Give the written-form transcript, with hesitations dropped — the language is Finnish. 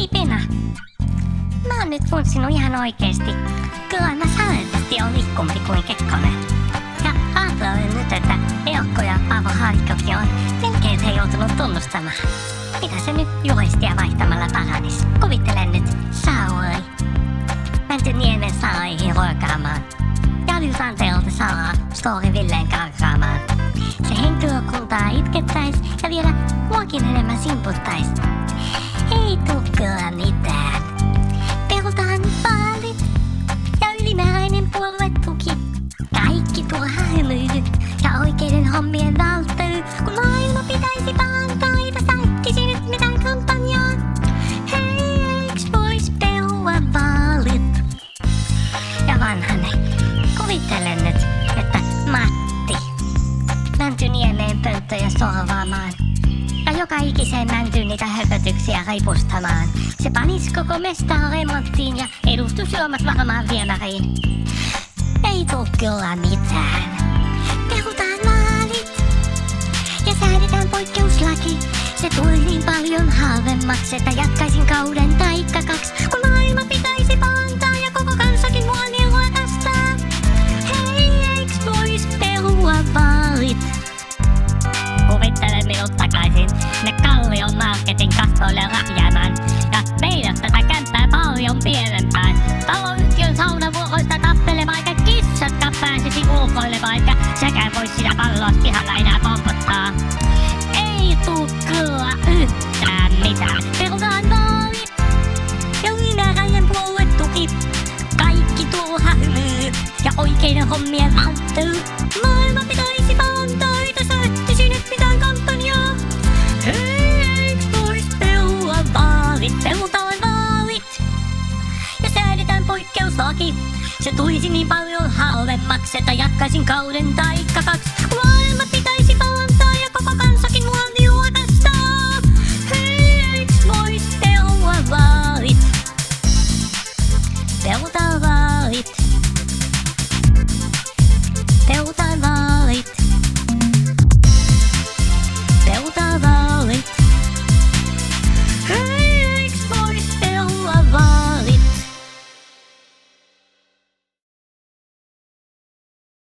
Hei Pena! Mä oon nyt funtsinut ihan oikeesti. Kyllä mä säännöllisesti on liikkumari kuin Kekkonen. Ja ajattelen nyt, että Eukko ja Paavo Haavikkokin on selkeästi joutunut tunnustamaan. Mitä se nyt julistia vaihtamalla paranis? Kuvittelen nyt Sauli. Mäntyniemen saaihin ruokaamaan. Ja Lysanteolta saa Story Villeen karkaamaan. Se henkilökuntaa itkettäis ja vielä muakin enemmän simputtais. Ei tuu kyllä mitään. Perutaan vaalit ja ylimääräinen puoluetuki. Kaikki turha hymyily ja oikeiden hommien välttely. Kun maailma pitäisi parantaa, eipä säikkisi nyt mitään kampanjaa. Hei, eiks vois perua vaalit? Ja Vanhanen, kuvittelen nyt, että Matti Mäntyniemeen pönttöjä sorvaamaan. Ja joka ikiseen mäntyyn niitä höpötyksiä ripustamaan. Se panis koko mestaa remonttiin ja edustusjuomat varmaan viemäriin. Ei tuu kyllä mitään. Perutaan vaalit ja säädetään poikkeuslaki. Se tuli niin paljon halvemmaksi, että jatkaisin kauden taikka 2. Kun maailma pitäisi parantaa ja koko kansakin mua niin rakastaa. Hei, eiks vois perua vaalit? Kuvittelen minut takaisin ne Kallion marketin kasvoille rahjaamaan ja meidät tätä kämppää paljon pienempään. Taloyhtiön saunavuoroista tappelemaan eikä kissatkaan pääsisi ulkoilemaan eikä sekään vois sitä palloa pihalla enää pompottaa. Ei tuu kyllä yhtään mitään. Perutaan vaalit ja ylimääräinen puoluetuki. Kaikki turha hymy ja oikeiden hommien välttely. Maailma pitäisi parantaa, eikä sättisi nyt mitään kampanjaa. Hei, eiks vois perua vaalit? Perutaan vaalit ja säädetään poikkeuslaki. Se tulisi niin paljon halvemmaksi, että jatkaisin kauden taikka 2.